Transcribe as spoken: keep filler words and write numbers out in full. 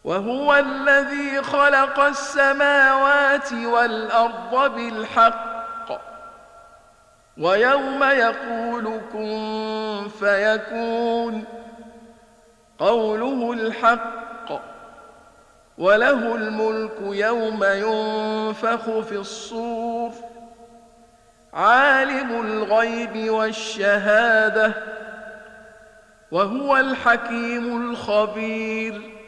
وهو الذي خلق السماوات والأرض بالحق، ويوم يقول كن فيكون قوله الحق، وله الملك يوم ينفخ في الصور، عالم الغيب والشهادة، وهو الحكيم الخبير.